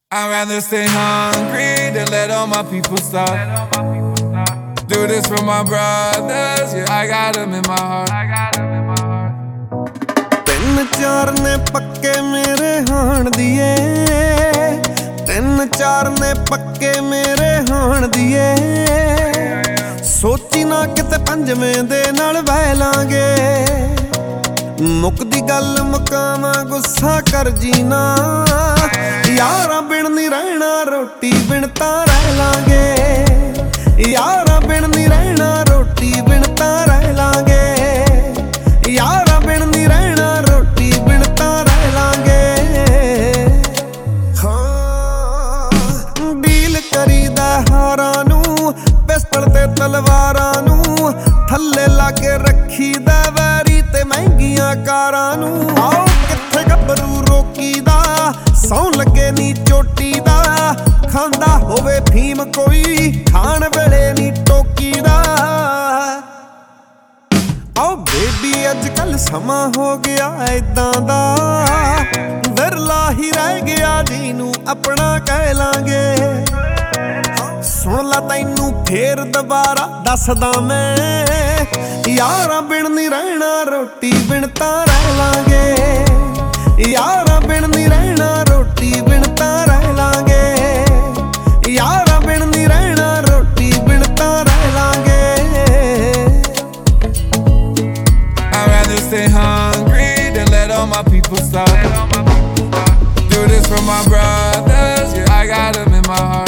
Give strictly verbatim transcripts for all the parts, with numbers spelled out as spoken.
I'd rather stay hungry than let all my people starve. Do this for my brothers, yeah, I got them in my heart. ਤਿੰਨ ਚਾਰ ਨੇ ਪੱਕੇ ਮੇਰੇ ਹਾਣ ਦੀਏ, ਤਿੰਨ ਚਾਰ ਨੇ ਪੱਕੇ ਮੇਰੇ ਹਾਣ ਦੀਏ। ਸੋਚੀ ਨਾ ਕਿਤੇ ਪੰਜਵੇਂ ਦੇ ਨਾਲ ਬਹਿ ਲਾਂਗੇ, ਮੁੱਕਦੀ ਗੱਲ ਮੁਕਾਵਾਂ ਗੁੱਸਾ ਕਰ ਜੀਨਾ। ਯਾਰਾਂ ਬਿਨ ਨਹੀਂ ਰਹਿਣਾ, ਰੋਟੀ ਬਿਨ ਤਾਂ ਰਹਿ ਲਾਂਗੇ। ਯਾਰਾਂ ਬਿਨ ਨਹੀਂ ਰਹਿਣਾ, ਰੋਟੀ ਬਿਨ ਤਾਂ ਰਹਿ ਲਾਂਗੇ। ਯਾਰਾਂ ਬਿਨ ਨਹੀਂ ਰਹਿਣਾ, ਰੋਟੀ ਬਿਨ ਤਾਂ ਰਹਿ ਲਾਂਗੇ। ਹਾਂ ਡੀਲ ਕਰੀਦਾ ਹਾਰਾਂ ਨੂੰ, ਪਿਸਤਲ ਤੇ ਤਲਵਾਰਾਂ ਨੂੰ, ਥੱਲੇ ਲਾ ਕੇ ਰੱਖੀਦਾ ਵੈਰੀ ਤੇ ਮਹਿੰਗੀਆਂ ਕਾਰਾਂ ਨੂੰ। ਆਓ ਕਿੱਥੇ ਗੱਭਰੂ ਰੋਕੀਦਾ, ਸੌਂ ਲੱਗੇ ਨੀ ਚੋਟੀ ਦਾ। ਖਾਂਦਾ ਹੋਵੇ ਫੀਮ ਕੋਈ, ਖਾਣ ਵੇਲੇ ਨੀ ਟੋਕੀਦਾ। ਆਓ ਬੇਬੀ ਅੱਜ ਕੱਲ ਸਮਾਂ ਹੋ ਗਿਆ ਏਦਾਂ ਦਾ, ਵਿਰਲਾ ਹੀ ਰਹਿ ਗਿਆ ਜਿਹਨੂੰ ਆਪਣਾ ਕਹਿ ਲਾਂਗੇ। ਸੁਣ ਲਾ ਤੈਨੂੰ ਫੇਰ ਦੁਬਾਰਾ ਦੱਸਦਾ ਮੈਂ, ਯਾਰਾਂ ਬਿਨ ਨਹੀਂ ਰਹਿਣਾ, ਰੋਟੀ ਬਿਨ ਤਾਂ ਰਹਿ ਲਾਂਗੇ। ਯਾਰਾਂ ਬਿਨ ਨਹੀਂ ਰਹਿਣਾ, ਰੋਟੀ ਬਿਨ ਤਾਂ ਰਹਿ ਲਾਂਗੇ। ਯਾਰਾਂ ਬਿਨ ਨਹੀਂ ਰਹਿਣਾ, ਰੋਟੀ ਬਿਨ ਤਾਂ ਰਹਿ ਲਾਂਗੇ। I'd rather stay hungry than let all my people starve. Do this for my brothers, yeah, I got them in my heart.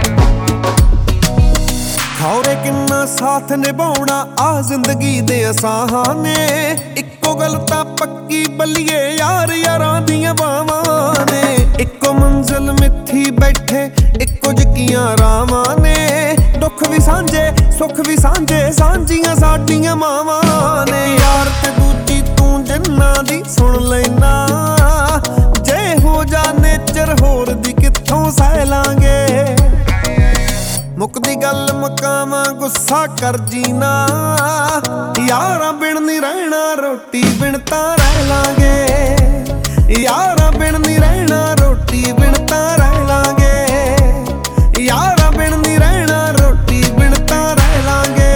ਖੌਰੇ ਕਿੰਨਾ ਸਾਥ ਨਿਭਾਉਣਾ ਆ ਜ਼ਿੰਦਗੀ ਦੇ ਅਸਾਹਾਂ ਨੇ। ਇੱਕੋ ਗੱਲ ਤਾਂ ਪੱਕੀ ਬੱਲੀਏ, ਯਾਰ ਯਾਰਾਂ ਦੀਆਂ ਬਾਵਾਂ ਨੇ। ਇੱਕੋ ਮੰਜ਼ਿਲ ਮਿੱਥੀ ਬੈਠੇ, ਇੱਕੋ ਜਿਹੀਆਂ ਰਾਵਾਂ ਨੇ। ਦੁੱਖ ਵੀ ਸਾਂਝੇ, ਸੁੱਖ ਵੀ ਸਾਂਝੇ, ਸਾਂਝੀਆਂ ਸਾਡੀਆਂ ਮਾਵਾਂ ਨੇ। ਯਾਰ ਤੇ ਦੂਜੀ ਤੂੰ ਜਿੰਨਾਂ ਦੀ ਸੁਣ ਲੈਨਾ, ਜੇ ਹੋ ਜਾ ਨੇਚਰ ਹੋਰ ਦੀ ਕਿੱਥੋਂ ਸਹਿ ਲਾਂਗੇ। ਮੁੱਕਦੀ ਗੱਲ ਮੁਕਾਵਾਂ ਗੁੱਸਾ ਕਰ ਜੀਨਾ। ਯਾਰਾਂ ਬਿਨ ਨਹੀਂ ਰਹਿਣਾ, ਰੋਟੀ ਬਿਨ ਤਾਂ ਰਹਿ ਲਾਂਗੇ। ਯਾਰਾਂ ਬਿਨ ਨਹੀਂ ਰਹਿਣਾ, ਰੋਟੀ ਬਿਨ ਤਾਂ ਰਹਿ ਲਾਂਗੇ। ਯਾਰਾਂ ਬਿਨ ਨਹੀਂ ਰਹਿਣਾ, ਰੋਟੀ ਬਿਨ ਤਾਂ ਰਹਿ ਲਾਂਗੇ।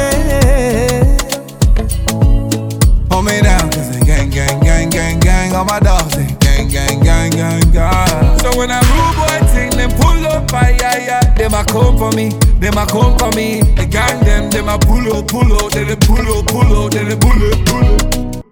Hold me down, cause they gang, gang, gang, gang, gang. All my dogs, they gang, gang, gang, gang, gang. So when that rude boy ting, them pull up, ay, ay, ay. Them a come for me, them a come for me. The gang them, them a pull up, pull up. Then they pull up, pull up, then they pull up, pull up.